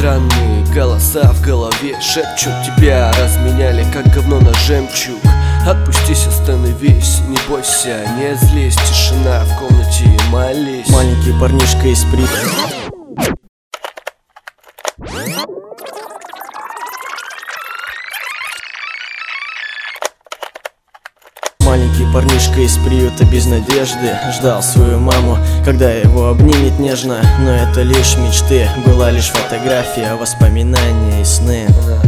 Странные голоса в голове шепчут: тебя разменяли, как говно на жемчуг. Отпустись, остановись, не бойся, не злись. Тишина в комнате, молись. Маленький парнишка из Приюта. Маленький парнишка из приюта без надежды ждал свою маму, когда его обнимет нежно. Но это лишь мечты, была лишь фотография, воспоминания и сны.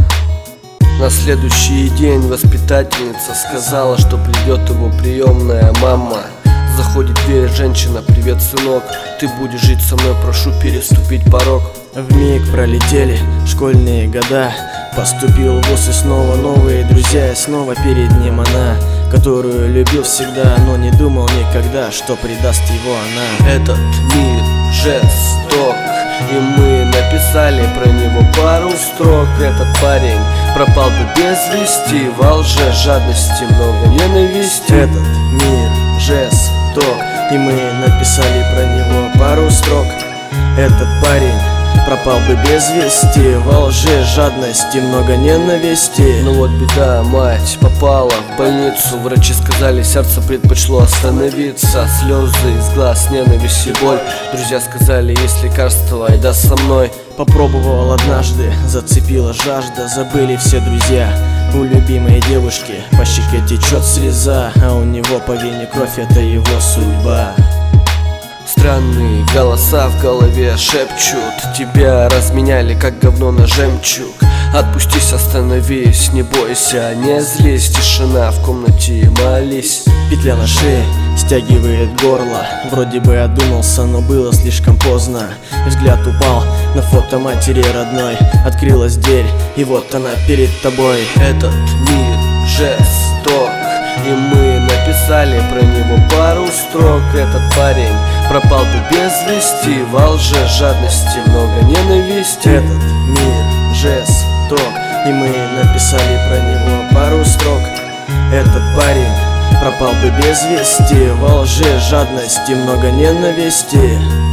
На следующий день воспитательница сказала, что придет его приемная мама. Заходит в дверь женщина: привет, сынок, ты будешь жить со мной, прошу переступить порог. Вмиг пролетели школьные года, поступил в вуз и снова новые друзья. И снова перед ним она, которую любил всегда, но не думал никогда, что предаст его она. Этот мир жесток, и мы написали про него пару строк. Этот парень пропал бы без вести, во лже, жадности много ненависти. Этот мир жесток, и мы написали про него пару строк. Этот парень пропал бы без вести, во лже, жадности много ненависти. Ну вот беда, мать попала в больницу. Врачи сказали, сердце предпочло остановиться. Слезы из глаз, ненависть и боль. Друзья сказали, есть лекарство, айда со мной. Попробовал однажды, зацепила жажда. Забыли все друзья, у любимой девушки по щеке течет слеза, а у него по вене кровь, это его судьба. Странные голоса в голове шепчут: тебя разменяли, как говно на жемчуг. Отпустись, остановись, не бойся, не злись. Тишина в комнате, молись. Петля на шее стягивает горло. Вроде бы одумался, но было слишком поздно. Взгляд упал на фото матери родной. Открылась дверь, и вот она перед тобой. Этот мир жесток, и мы написали про него пару строк. Этот парень пропал бы без вести, во лже, жадности много ненависти. Этот мир жесток, и мы написали про него пару строк. Этот парень пропал бы без вести, во лже, жадности много ненависти.